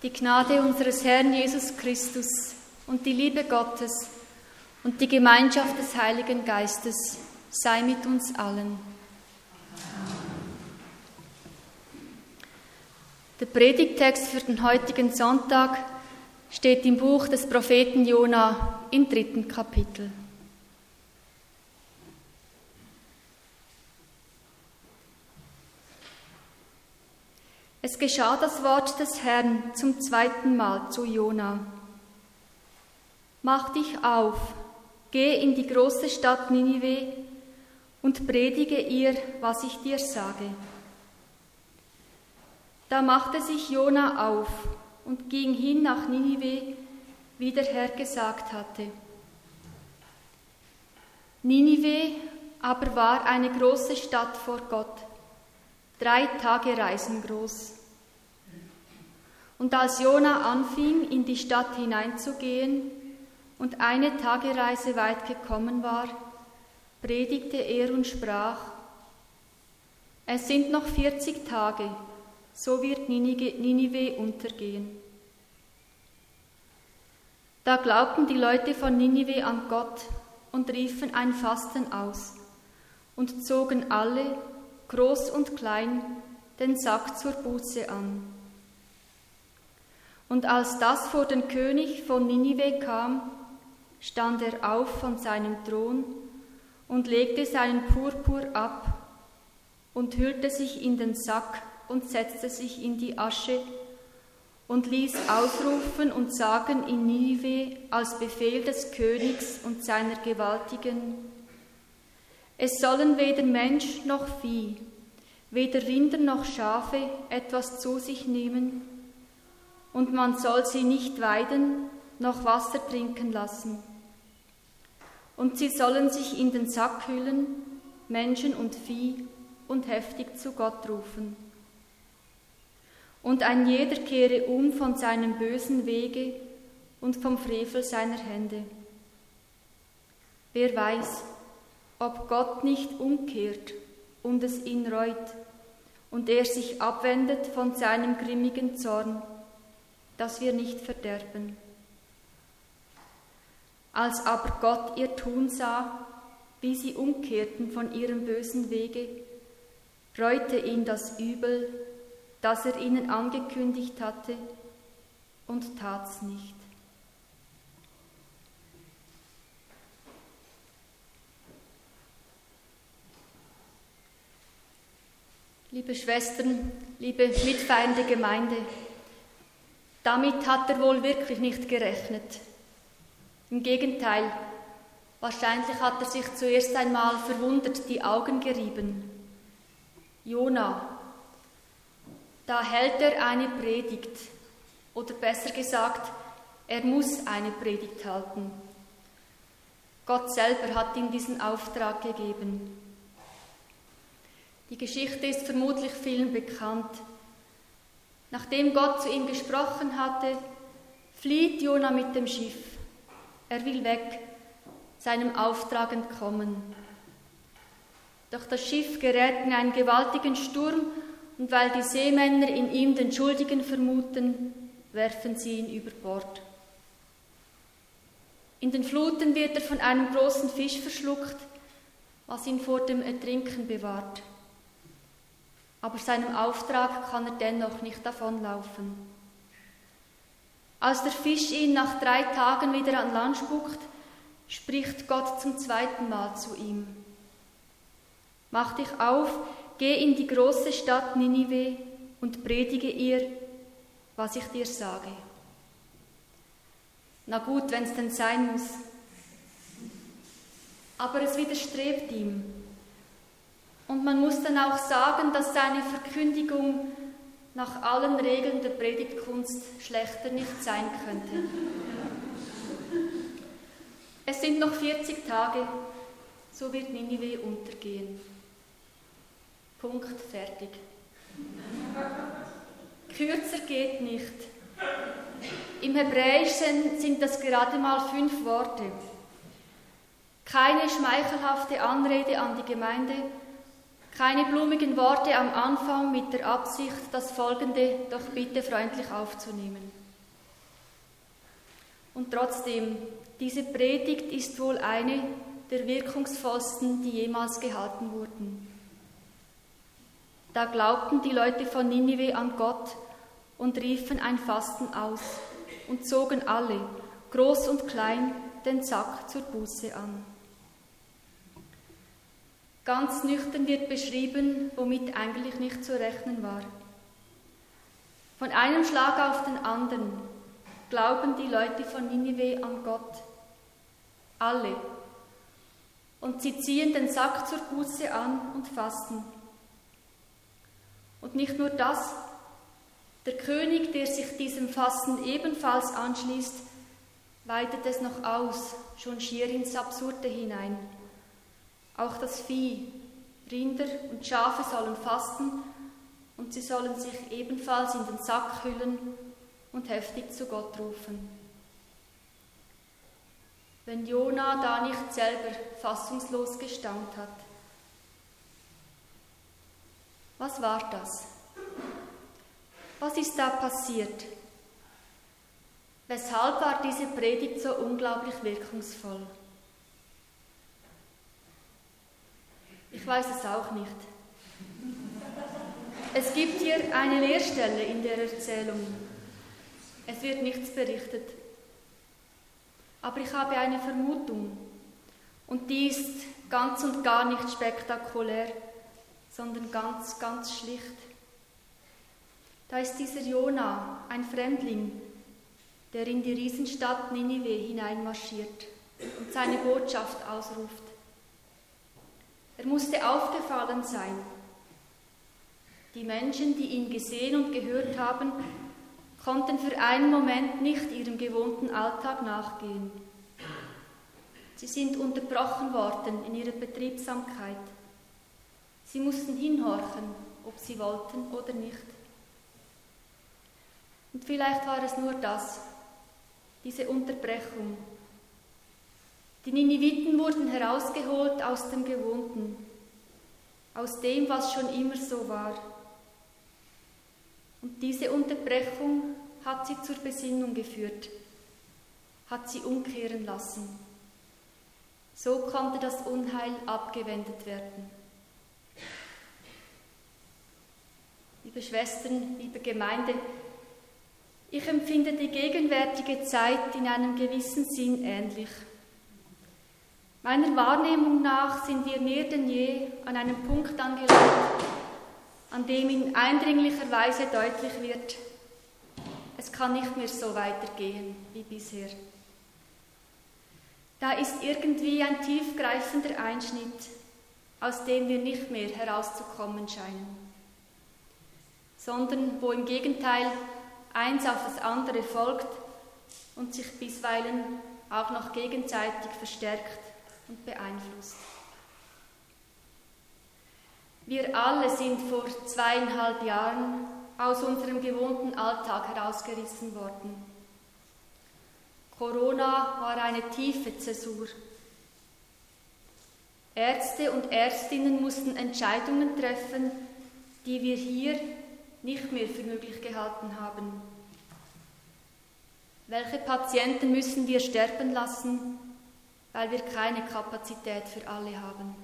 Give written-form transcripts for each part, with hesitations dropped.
Die Gnade unseres Herrn Jesus Christus und die Liebe Gottes und die Gemeinschaft des Heiligen Geistes sei mit uns allen. Der Predigttext für den heutigen Sonntag steht im Buch des Propheten Jona im 3. Kapitel. Es geschah das Wort des Herrn zum 2. Mal zu Jona. Mach dich auf, geh in die große Stadt Ninive und predige ihr, was ich dir sage. Da machte sich Jona auf und ging hin nach Ninive, wie der Herr gesagt hatte. Ninive aber war eine große Stadt vor Gott, 3 Tagereisen groß. Und als Jona anfing, in die Stadt hineinzugehen und 1 Tagereise weit gekommen war, predigte er und sprach: Es sind noch 40 Tage, so wird Ninive untergehen. Da glaubten die Leute von Ninive an Gott und riefen ein Fasten aus und zogen alle, groß und klein, den Sack zur Buße an. Und als das vor den König von Ninive kam, stand er auf von seinem Thron und legte seinen Purpur ab und hüllte sich in den Sack und setzte sich in die Asche und ließ ausrufen und sagen in Ninive als Befehl des Königs und seiner Gewaltigen: Es sollen weder Mensch noch Vieh, weder Rinder noch Schafe etwas zu sich nehmen, und man soll sie nicht weiden noch Wasser trinken lassen. Und sie sollen sich in den Sack hüllen, Menschen und Vieh, und heftig zu Gott rufen. Und ein jeder kehre um von seinem bösen Wege und vom Frevel seiner Hände. Wer weiß, ob Gott nicht umkehrt und es ihn reut und er sich abwendet von seinem grimmigen Zorn, dass wir nicht verderben. Als aber Gott ihr Tun sah, wie sie umkehrten von ihrem bösen Wege, reute ihn das Übel, das er ihnen angekündigt hatte, und tat's nicht. Liebe Schwestern, liebe mitfeiernde Gemeinde, damit hat er wohl wirklich nicht gerechnet. Im Gegenteil, wahrscheinlich hat er sich zuerst einmal verwundert die Augen gerieben. Jona, da hält er eine Predigt, oder besser gesagt, er muss eine Predigt halten. Gott selber hat ihm diesen Auftrag gegeben. Die Geschichte ist vermutlich vielen bekannt. Nachdem Gott zu ihm gesprochen hatte, flieht Jona mit dem Schiff. Er will weg, seinem Auftrag entkommen. Doch das Schiff gerät in einen gewaltigen Sturm, und weil die Seemänner in ihm den Schuldigen vermuten, werfen sie ihn über Bord. In den Fluten wird er von einem großen Fisch verschluckt, was ihn vor dem Ertrinken bewahrt. Aber seinem Auftrag kann er dennoch nicht davonlaufen. Als der Fisch ihn nach 3 Tagen wieder an Land spuckt, spricht Gott zum 2. Mal zu ihm: Mach dich auf, geh in die große Stadt Ninive und predige ihr, was ich dir sage. Na gut, wenn es denn sein muss. Aber es widerstrebt ihm. Und man muss dann auch sagen, dass seine Verkündigung nach allen Regeln der Predigtkunst schlechter nicht sein könnte. Es sind noch 40 Tage, so wird Ninive untergehen. Punkt, fertig. Kürzer geht nicht. Im Hebräischen sind das gerade mal 5 Worte. Keine schmeichelhafte Anrede an die Gemeinde, Keine blumigen Worte am Anfang mit der Absicht, das Folgende doch bitte freundlich aufzunehmen. Und trotzdem, diese Predigt ist wohl eine der wirkungsvollsten, die jemals gehalten wurden. Da glaubten die Leute von Ninive an Gott und riefen ein Fasten aus und zogen alle, groß und klein, den Sack zur Buße an. Ganz nüchtern wird beschrieben, womit eigentlich nicht zu rechnen war. Von einem Schlag auf den anderen glauben die Leute von Ninive an Gott. Alle. Und sie ziehen den Sack zur Buße an und fasten. Und nicht nur das, der König, der sich diesem Fasten ebenfalls anschließt, weitet es noch aus, schon schier ins Absurde hinein. Auch das Vieh, Rinder und Schafe sollen fasten und sie sollen sich ebenfalls in den Sack hüllen und heftig zu Gott rufen. Wenn Jona da nicht selber fassungslos gestaunt hat. Was war das? Was ist da passiert? Weshalb war diese Predigt so unglaublich wirkungsvoll? Ich weiß es auch nicht. Es gibt hier eine Leerstelle in der Erzählung. Es wird nichts berichtet. Aber ich habe eine Vermutung. Und die ist ganz und gar nicht spektakulär, sondern ganz, ganz schlicht. Da ist dieser Jona, ein Fremdling, der in die Riesenstadt Ninive hineinmarschiert und seine Botschaft ausruft. Er musste aufgefallen sein. Die Menschen, die ihn gesehen und gehört haben, konnten für einen Moment nicht ihrem gewohnten Alltag nachgehen. Sie sind unterbrochen worden in ihrer Betriebsamkeit. Sie mussten hinhorchen, ob sie wollten oder nicht. Und vielleicht war es nur das, diese Unterbrechung. Die Niniviten wurden herausgeholt aus dem Gewohnten, aus dem, was schon immer so war. Und diese Unterbrechung hat sie zur Besinnung geführt, hat sie umkehren lassen. So konnte das Unheil abgewendet werden. Liebe Schwestern, liebe Gemeinde, ich empfinde die gegenwärtige Zeit in einem gewissen Sinn ähnlich. Meiner Wahrnehmung nach sind wir mehr denn je an einem Punkt angelangt, an dem in eindringlicher Weise deutlich wird, es kann nicht mehr so weitergehen wie bisher. Da ist irgendwie ein tiefgreifender Einschnitt, aus dem wir nicht mehr herauszukommen scheinen, sondern wo im Gegenteil eins auf das andere folgt und sich bisweilen auch noch gegenseitig verstärkt und beeinflusst. Wir alle sind vor 2,5 Jahren aus unserem gewohnten Alltag herausgerissen worden. Corona war eine tiefe Zäsur. Ärzte und Ärztinnen mussten Entscheidungen treffen, die wir hier nicht mehr für möglich gehalten haben. Welche Patienten müssen wir sterben lassen, weil wir keine Kapazität für alle haben?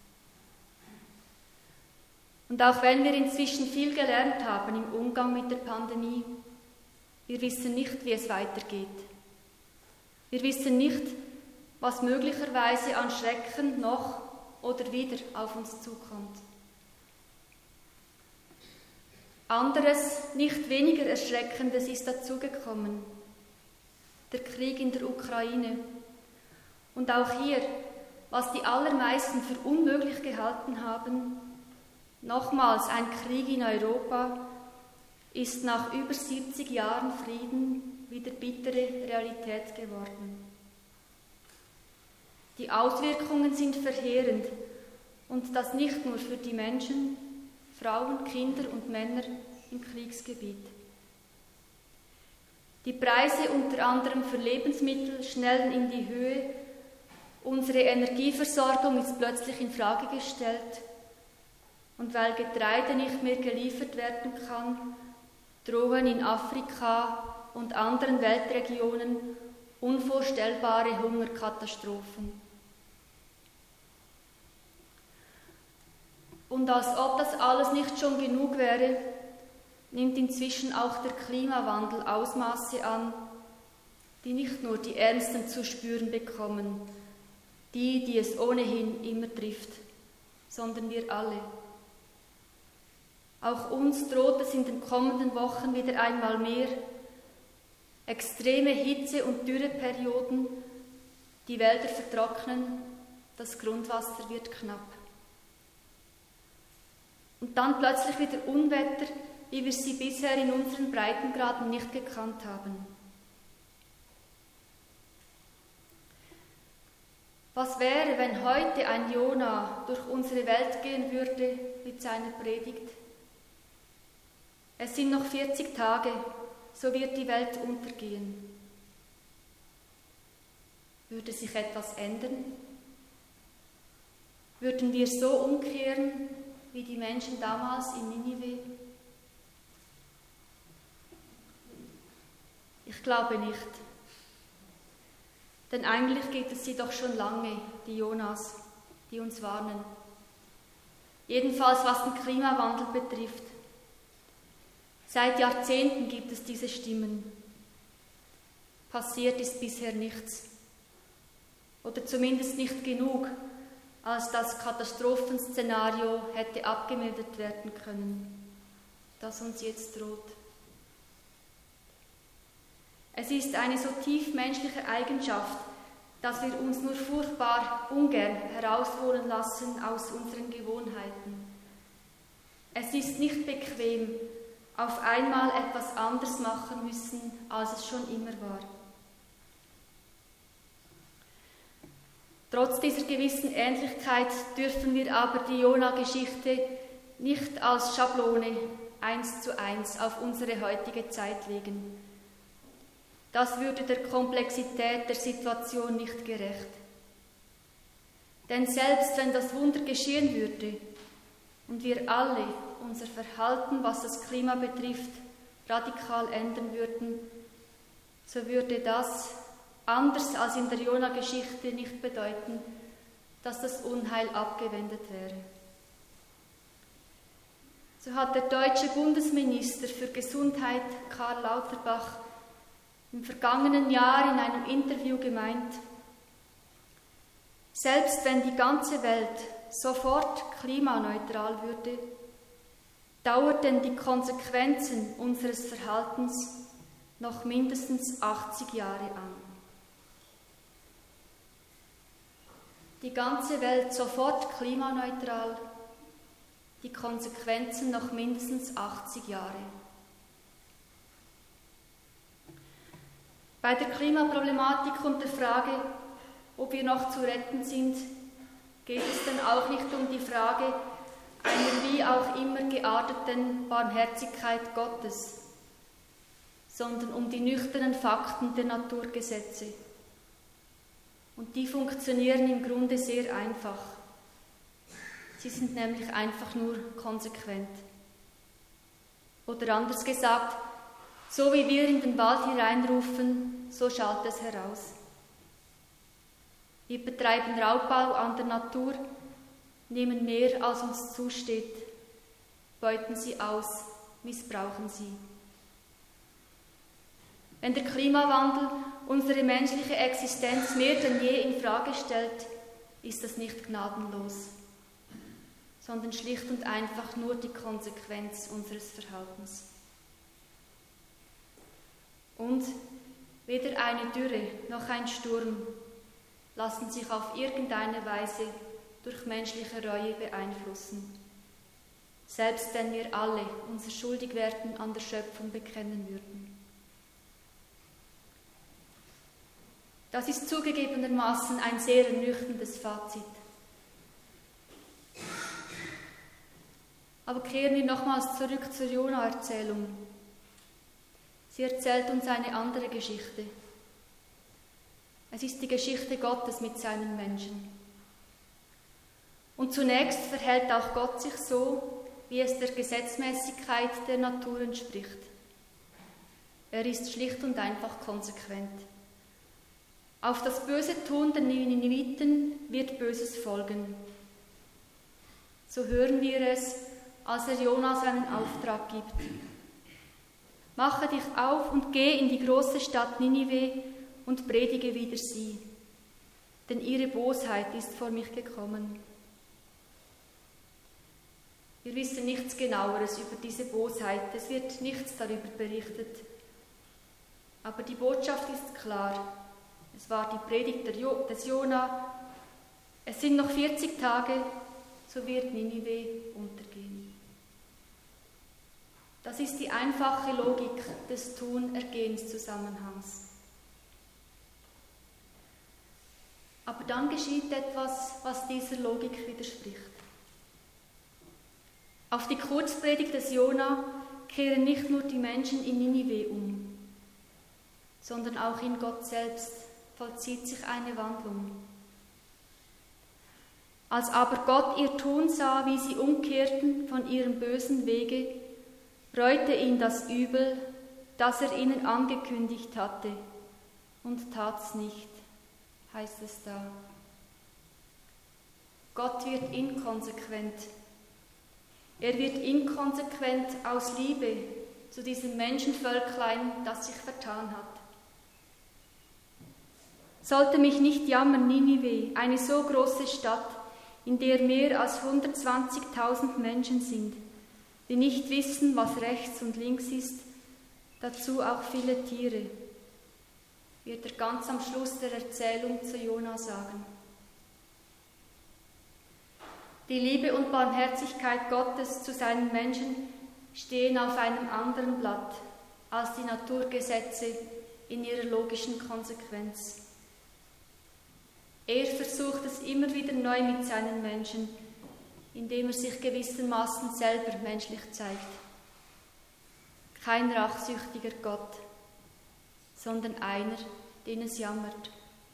Und auch wenn wir inzwischen viel gelernt haben im Umgang mit der Pandemie, wir wissen nicht, wie es weitergeht. Wir wissen nicht, was möglicherweise an Schrecken noch oder wieder auf uns zukommt. Anderes, nicht weniger Erschreckendes ist dazugekommen. Der Krieg in der Ukraine. Und auch hier, was die allermeisten für unmöglich gehalten haben, nochmals ein Krieg in Europa, ist nach über 70 Jahren Frieden wieder bittere Realität geworden. Die Auswirkungen sind verheerend und das nicht nur für die Menschen, Frauen, Kinder und Männer im Kriegsgebiet. Die Preise unter anderem für Lebensmittel schnellen in die Höhe, unsere Energieversorgung ist plötzlich in Frage gestellt und weil Getreide nicht mehr geliefert werden kann, drohen in Afrika und anderen Weltregionen unvorstellbare Hungerkatastrophen. Und als ob das alles nicht schon genug wäre, nimmt inzwischen auch der Klimawandel Ausmaße an, die nicht nur die Ärmsten zu spüren bekommen, die es ohnehin immer trifft, sondern wir alle. Auch uns droht es in den kommenden Wochen wieder einmal mehr. Extreme Hitze- und Dürreperioden, die Wälder vertrocknen, das Grundwasser wird knapp. Und dann plötzlich wieder Unwetter, wie wir sie bisher in unseren Breitengraden nicht gekannt haben. Was wäre, wenn heute ein Jona durch unsere Welt gehen würde mit seiner Predigt? Es sind noch 40 Tage, so wird die Welt untergehen. Würde sich etwas ändern? Würden wir so umkehren wie die Menschen damals in Ninive? Ich glaube nicht. Denn eigentlich gibt es sie doch schon lange, die Jonas, die uns warnen. Jedenfalls was den Klimawandel betrifft. Seit Jahrzehnten gibt es diese Stimmen. Passiert ist bisher nichts. Oder zumindest nicht genug, als das Katastrophenszenario hätte abgemildert werden können, das uns jetzt droht. Es ist eine so tief menschliche Eigenschaft, dass wir uns nur furchtbar ungern herausholen lassen aus unseren Gewohnheiten. Es ist nicht bequem, auf einmal etwas anders machen müssen, als es schon immer war. Trotz dieser gewissen Ähnlichkeit dürfen wir aber die Jona-Geschichte nicht als Schablone 1:1 auf unsere heutige Zeit legen. Das würde der Komplexität der Situation nicht gerecht. Denn selbst wenn das Wunder geschehen würde und wir alle unser Verhalten, was das Klima betrifft, radikal ändern würden, so würde das, anders als in der Jona-Geschichte, nicht bedeuten, dass das Unheil abgewendet wäre. So hat der deutsche Bundesminister für Gesundheit, Karl Lauterbach, im vergangenen Jahr in einem Interview gemeint, selbst wenn die ganze Welt sofort klimaneutral würde, dauerten die Konsequenzen unseres Verhaltens noch mindestens 80 Jahre an. Die ganze Welt sofort klimaneutral, die Konsequenzen noch mindestens 80 Jahre. Bei der Klimaproblematik und der Frage, ob wir noch zu retten sind, geht es dann auch nicht um die Frage einer wie auch immer gearteten Barmherzigkeit Gottes, sondern um die nüchternen Fakten der Naturgesetze. Und die funktionieren im Grunde sehr einfach. Sie sind nämlich einfach nur konsequent. Oder anders gesagt, so wie wir in den Wald hineinrufen, so schallt es heraus. Wir betreiben Raubbau an der Natur, nehmen mehr, als uns zusteht, beuten sie aus, missbrauchen sie. Wenn der Klimawandel unsere menschliche Existenz mehr denn je in Frage stellt, ist das nicht gnadenlos, sondern schlicht und einfach nur die Konsequenz unseres Verhaltens. Und weder eine Dürre noch ein Sturm lassen sich auf irgendeine Weise durch menschliche Reue beeinflussen, selbst wenn wir alle unser Schuldigwerden an der Schöpfung bekennen würden. Das ist zugegebenermaßen ein sehr ernüchterndes Fazit. Aber kehren wir nochmals zurück zur Jona-Erzählung. Sie erzählt uns eine andere Geschichte. Es ist die Geschichte Gottes mit seinen Menschen. Und zunächst verhält auch Gott sich so, wie es der Gesetzmäßigkeit der Natur entspricht. Er ist schlicht und einfach konsequent. Auf das böse Tun der Nineviten wird Böses folgen. So hören wir es, als er Jona seinen Auftrag gibt. Mache dich auf und geh in die große Stadt Ninive und predige wider sie, denn ihre Bosheit ist vor mich gekommen. Wir wissen nichts Genaueres über diese Bosheit, es wird nichts darüber berichtet. Aber die Botschaft ist klar. Es war die Predigt des Jona. Es sind noch 40 Tage, so wird Ninive untergehen. Das ist die einfache Logik des Tun-Ergehens-Zusammenhangs. Aber dann geschieht etwas, was dieser Logik widerspricht. Auf die Kurzpredigt des Jona kehren nicht nur die Menschen in Ninive um, sondern auch in Gott selbst vollzieht sich eine Wandlung. Als aber Gott ihr Tun sah, wie sie umkehrten von ihrem bösen Wege, reute ihn das Übel, das er ihnen angekündigt hatte, und tat's nicht, heißt es da. Gott wird inkonsequent. Er wird inkonsequent aus Liebe zu diesem Menschenvölklein, das sich vertan hat. Sollte mich nicht jammern, Ninive, eine so große Stadt, in der mehr als 120.000 Menschen sind, die nicht wissen, was rechts und links ist, dazu auch viele Tiere, wird er ganz am Schluss der Erzählung zu Jona sagen. Die Liebe und Barmherzigkeit Gottes zu seinen Menschen stehen auf einem anderen Blatt als die Naturgesetze in ihrer logischen Konsequenz. Er versucht es immer wieder neu mit seinen Menschen, indem er sich gewissermaßen selber menschlich zeigt. Kein rachsüchtiger Gott, sondern einer, den es jammert.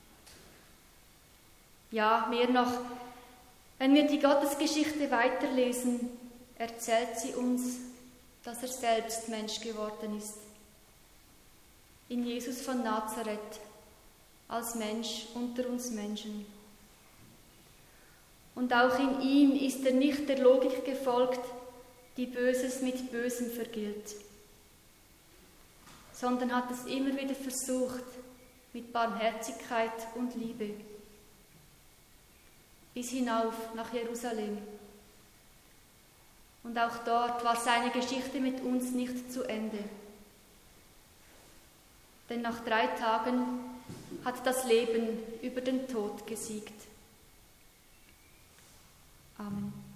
Ja, mehr noch, wenn wir die Gottesgeschichte weiterlesen, erzählt sie uns, dass er selbst Mensch geworden ist. In Jesus von Nazareth, als Mensch unter uns Menschen. Und auch in ihm ist er nicht der Logik gefolgt, die Böses mit Bösem vergilt, sondern hat es immer wieder versucht mit Barmherzigkeit und Liebe. Bis hinauf nach Jerusalem. Und auch dort war seine Geschichte mit uns nicht zu Ende. Denn nach 3 Tagen hat das Leben über den Tod gesiegt. Amen.